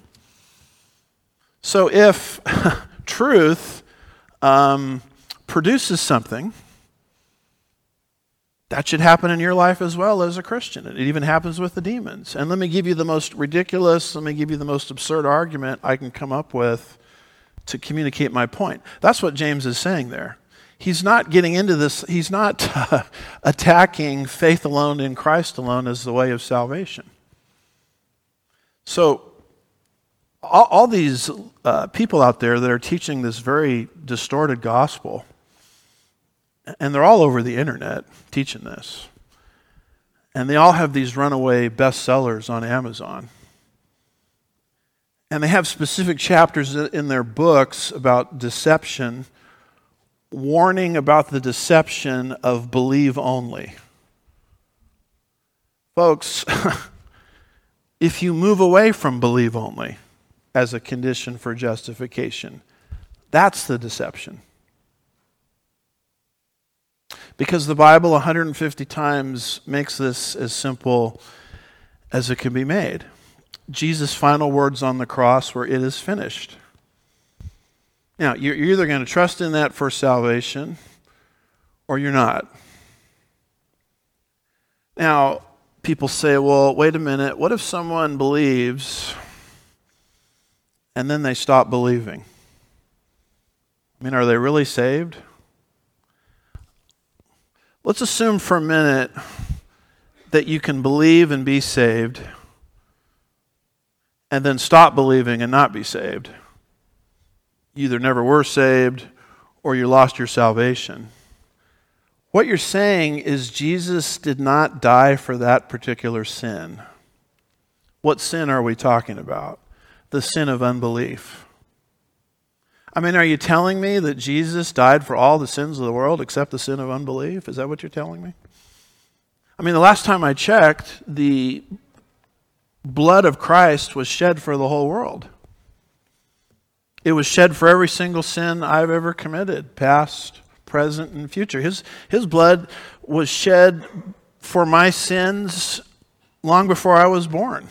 So if truth um, produces something, that should happen in your life as well as a Christian. It even happens with the demons. And let me give you the most ridiculous, let me give you the most absurd argument I can come up with to communicate my point. That's what James is saying there. He's not getting into this, he's not uh, attacking faith alone in Christ alone as the way of salvation. So, all, all these uh, people out there that are teaching this very distorted gospel, and they're all over the internet teaching this. And they all have these runaway bestsellers on Amazon. And they have specific chapters in their books about deception, warning about the deception of believe only. Folks, if you move away from believe only as a condition for justification, that's the deception. Because the Bible one hundred fifty times makes this as simple as it can be made. Jesus' final words on the cross were, "It is finished." Now, you're either going to trust in that for salvation or you're not. Now, people say, well, wait a minute, what if someone believes and then they stop believing? I mean, are they really saved? Let's assume for a minute that you can believe and be saved and then stop believing and not be saved. You either never were saved or you lost your salvation. What you're saying is Jesus did not die for that particular sin. What sin are we talking about? The sin of unbelief. I mean, are you telling me that Jesus died for all the sins of the world except the sin of unbelief? Is that what you're telling me? I mean, the last time I checked, the blood of Christ was shed for the whole world. It was shed for every single sin I've ever committed, past, present, and future. His, his blood was shed for my sins long before I was born.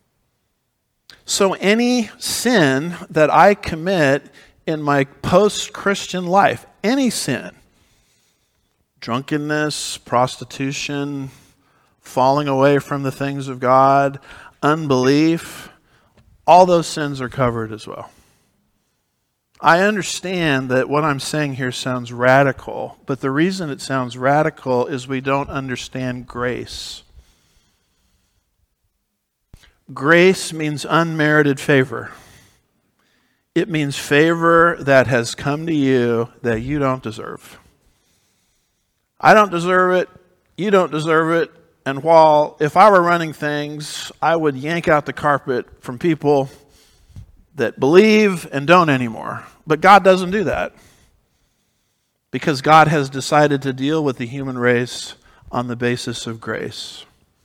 So any sin that I commit in my post-Christian life, any sin, drunkenness, prostitution, falling away from the things of God, unbelief, all those sins are covered as well. I understand that what I'm saying here sounds radical, but the reason it sounds radical is we don't understand grace. Grace means unmerited favor. It means favor that has come to you that you don't deserve. I don't deserve it. You don't deserve it. And while if I were running things, I would yank out the carpet from people that believe and don't anymore. But God doesn't do that, because God has decided to deal with the human race on the basis of grace.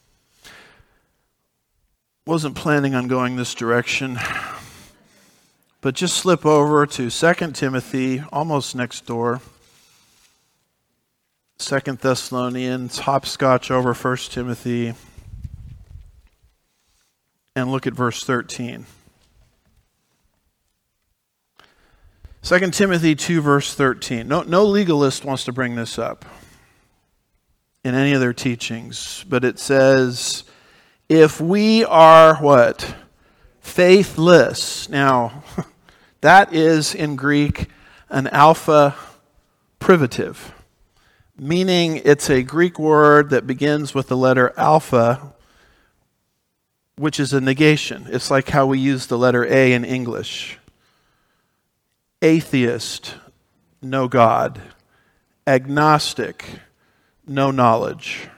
Wasn't planning on going this direction, but just slip over to Second Timothy, almost next door. Second Thessalonians, hopscotch over First Timothy, and look at verse thirteen. Second Timothy two, verse thirteen. No, no legalist wants to bring this up in any of their teachings, but it says, if we are what? Faithless. Now, that is in Greek an alpha privative, meaning it's a Greek word that begins with the letter alpha, which is a negation. It's like how we use the letter A in English. Atheist, no God. Agnostic, no knowledge.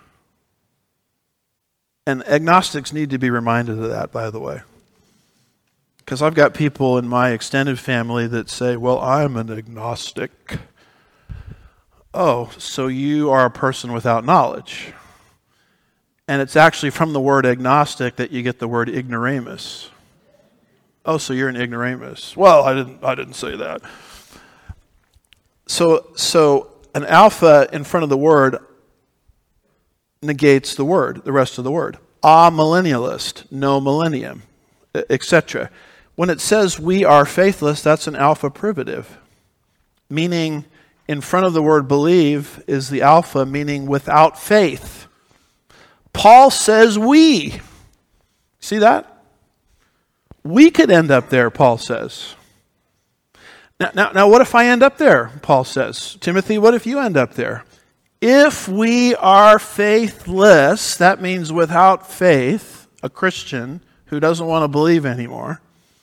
And agnostics need to be reminded of that, by the way. Because I've got people in my extended family that say, well, I'm an agnostic. Oh, so you are a person without knowledge. And it's actually from the word agnostic that you get the word ignoramus. Oh, so you're an ignoramus. Well, I didn't I didn't say that. So so an alpha in front of the word negates the word, the rest of the word. A millennialist, no millennium, et cetera. When it says we are faithless, that's an alpha privative, meaning in front of the word believe is the alpha, meaning without faith. Paul says we. See that? We could end up there, Paul says. Now, now, now, what if I end up there, Paul says? Timothy, what if you end up there? If we are faithless, that means without faith, a Christian who doesn't want to believe anymore,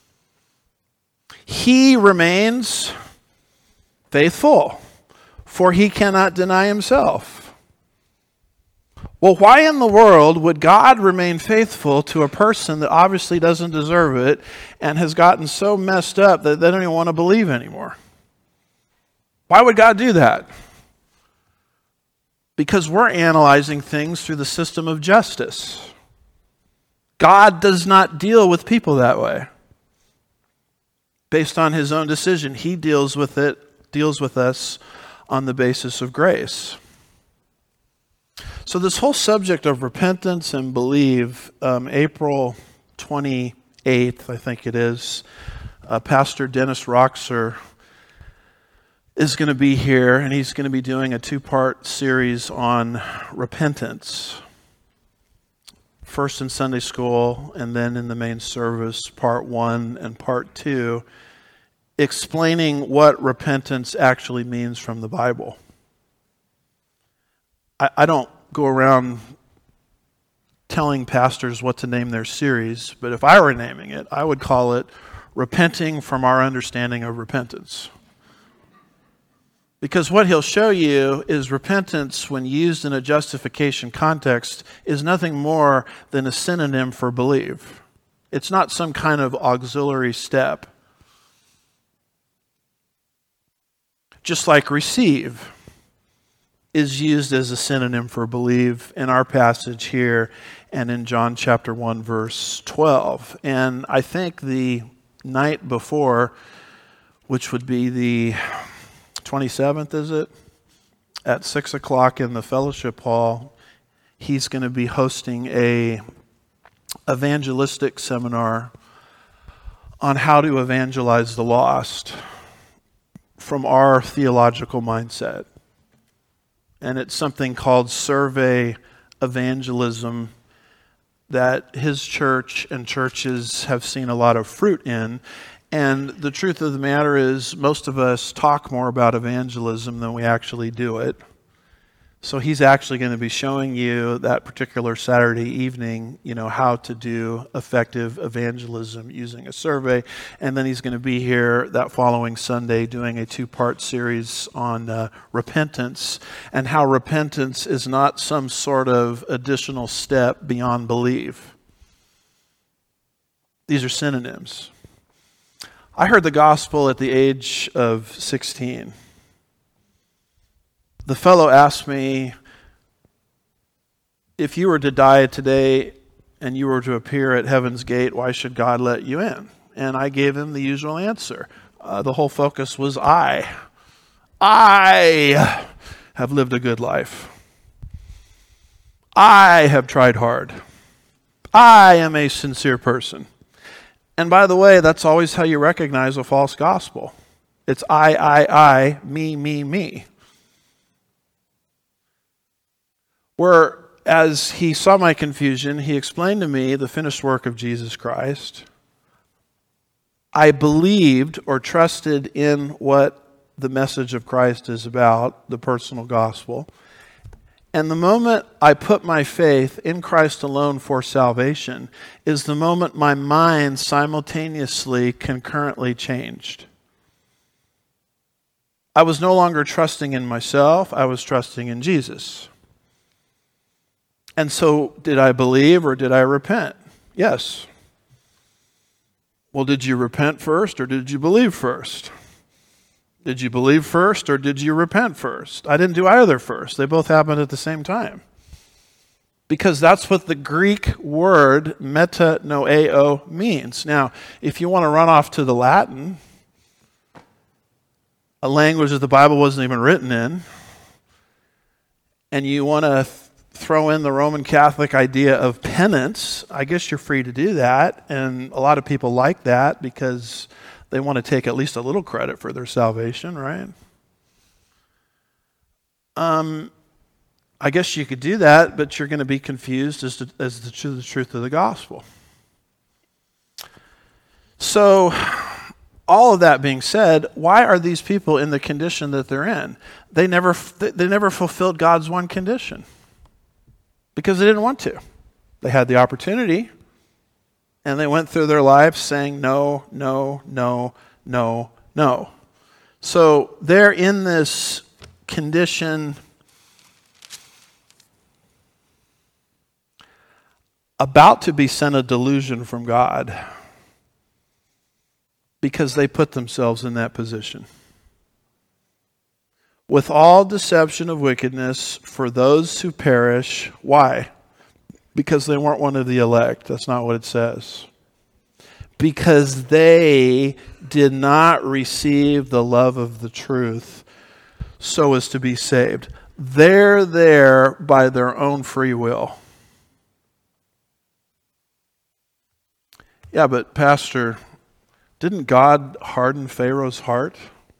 he remains faithful, for he cannot deny himself. Well, why in the world would God remain faithful to a person that obviously doesn't deserve it and has gotten so messed up that they don't even want to believe anymore? Why would God do that? Because we're analyzing things through the system of justice. God does not deal with people that way. Based on his own decision, he deals with it, deals with us on the basis of grace. So this whole subject of repentance and believe, um, April twenty-eighth, I think it is, uh, Pastor Dennis Roxer is going to be here, and he's going to be doing a two-part series on repentance. First in Sunday school, and then in the main service, part one and part two, explaining what repentance actually means from the Bible. I, I don't go around telling pastors what to name their series, but if I were naming it, I would call it Repenting from Our Understanding of Repentance. Because what he'll show you is repentance, when used in a justification context, is nothing more than a synonym for believe. It's not some kind of auxiliary step. Just like receive. is used as a synonym for believe in our passage here and in John chapter one, verse twelve. And I think the night before, which would be the twenty-seventh, is it? At six o'clock in the fellowship hall, he's going to be hosting a evangelistic seminar on how to evangelize the lost from our theological mindset. And it's something called survey evangelism that his church and churches have seen a lot of fruit in. And the truth of the matter is, most of us talk more about evangelism than we actually do it. So he's actually going to be showing you that particular Saturday evening, you know, how to do effective evangelism using a survey. And then he's going to be here that following Sunday doing a two-part series on uh, repentance and how repentance is not some sort of additional step beyond belief. These are synonyms. I heard the gospel at the age of sixteen. The fellow asked me, if you were to die today and you were to appear at heaven's gate, why should God let you in? And I gave him the usual answer. Uh, the whole focus was I. I have lived a good life. I have tried hard. I am a sincere person. And by the way, that's always how you recognize a false gospel. It's I, I, I, me, me, me. Where, as he saw my confusion, he explained to me the finished work of Jesus Christ. I believed or trusted in what the message of Christ is about, the personal gospel. And the moment I put my faith in Christ alone for salvation is the moment my mind simultaneously, concurrently changed. I was no longer trusting in myself, I was trusting in Jesus. And so, did I believe or did I repent? Yes. Well, did you repent first or did you believe first? Did you believe first or did you repent first? I didn't do either first. They both happened at the same time. Because that's what the Greek word metanoeo means. Now, if you want to run off to the Latin, a language that the Bible wasn't even written in, and you want to throw in the Roman Catholic idea of penance, I guess you're free to do that. And a lot of people like that because they want to take at least a little credit for their salvation, right? Um, I guess you could do that, but you're going to be confused as to, as to the truth of the gospel. So, all of that being said, why are these people in the condition that they're in? They never, they never fulfilled God's one condition. Because they didn't want to. They had the opportunity, and they went through their lives saying no, no, no, no, no. So they're in this condition about to be sent a delusion from God because they put themselves in that position. With all deception of wickedness for those who perish. Why? Because they weren't one of the elect. That's not what it says. Because they did not receive the love of the truth so as to be saved. They're there by their own free will. Yeah, but Pastor, didn't God harden Pharaoh's heart?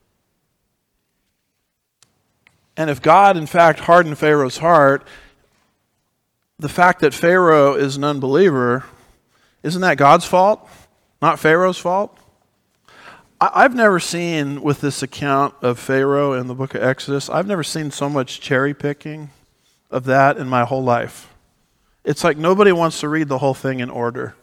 And if God, in fact, hardened Pharaoh's heart, the fact that Pharaoh is an unbeliever, isn't that God's fault? Not Pharaoh's fault? I've never seen, with this account of Pharaoh in the book of Exodus, I've never seen so much cherry picking of that in my whole life. It's like nobody wants to read the whole thing in order.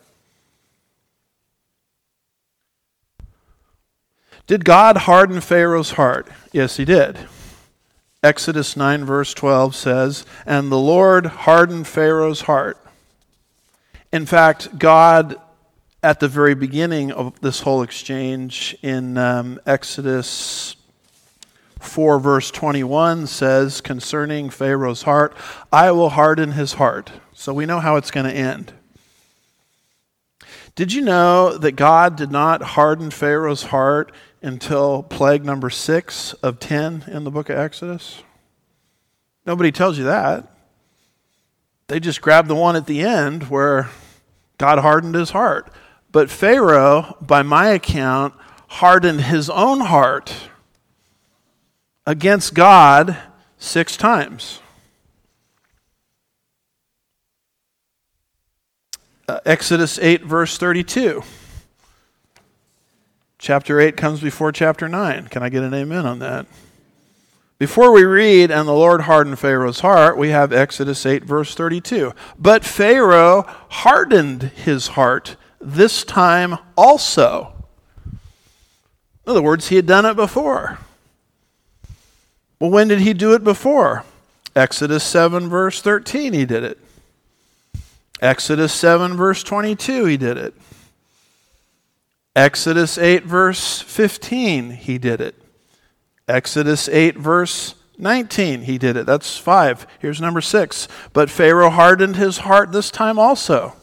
Did God harden Pharaoh's heart? Yes, he did. Exodus nine verse twelve says, and the Lord hardened Pharaoh's heart. In fact, God, at the very beginning of this whole exchange in um, Exodus four verse twenty-one says concerning Pharaoh's heart, I will harden his heart. So we know how it's going to end. Did you know that God did not harden Pharaoh's heart until plague number six of ten in the book of Exodus? Nobody tells you that. They just grabbed the one at the end where God hardened his heart. But Pharaoh, by my account, hardened his own heart against God six times. Uh, Exodus eight, verse thirty-two. Chapter eight comes before chapter nine. Can I get an amen on that? Before we read, and the Lord hardened Pharaoh's heart, we have Exodus eight, verse thirty-two. But Pharaoh hardened his heart this time also. In other words, he had done it before. Well, when did he do it before? Exodus seven, verse thirteen, he did it. Exodus seven, verse twenty-two, he did it. Exodus eight, verse fifteen, he did it. Exodus eight, verse nineteen, he did it. That's five. Here's number six. But Pharaoh hardened his heart this time also.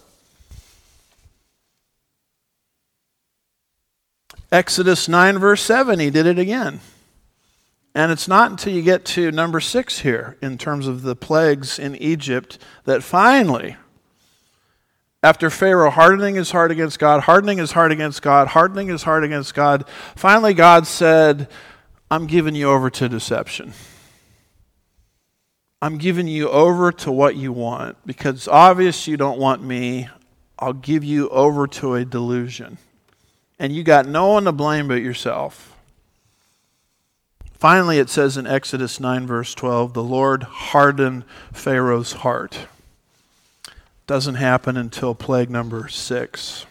Exodus nine, verse seven, he did it again. And it's not until you get to number six here, in terms of the plagues in Egypt, that finally, after Pharaoh hardening his heart against God, hardening his heart against God, hardening his heart against God, finally God said, I'm giving you over to deception. I'm giving you over to what you want. Because it's obvious you don't want me. I'll give you over to a delusion. And you got no one to blame but yourself. Finally, it says in Exodus nine, verse twelve, the Lord hardened Pharaoh's heart. Doesn't happen until plague number six.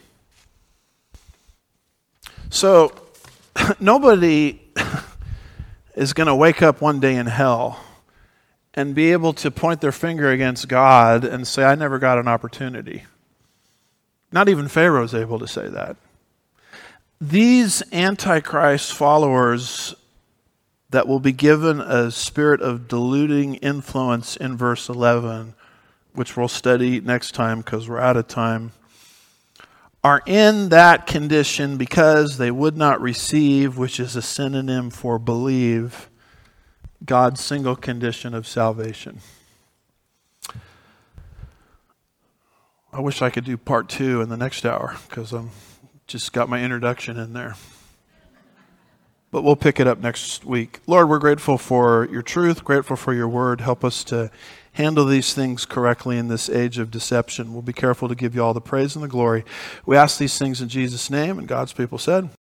So, nobody is going to wake up one day in hell and be able to point their finger against God and say, I never got an opportunity. Not even Pharaoh is able to say that. These Antichrist followers that will be given a spirit of deluding influence in verse eleven, which we'll study next time because we're out of time, are in that condition because they would not receive, which is a synonym for believe, God's single condition of salvation. I wish I could do part two in the next hour because I'm just got my introduction in there. But we'll pick it up next week. Lord, we're grateful for your truth, grateful for your word. Help us to handle these things correctly in this age of deception. We'll be careful to give you all the praise and the glory. We ask these things in Jesus' name, and God's people said,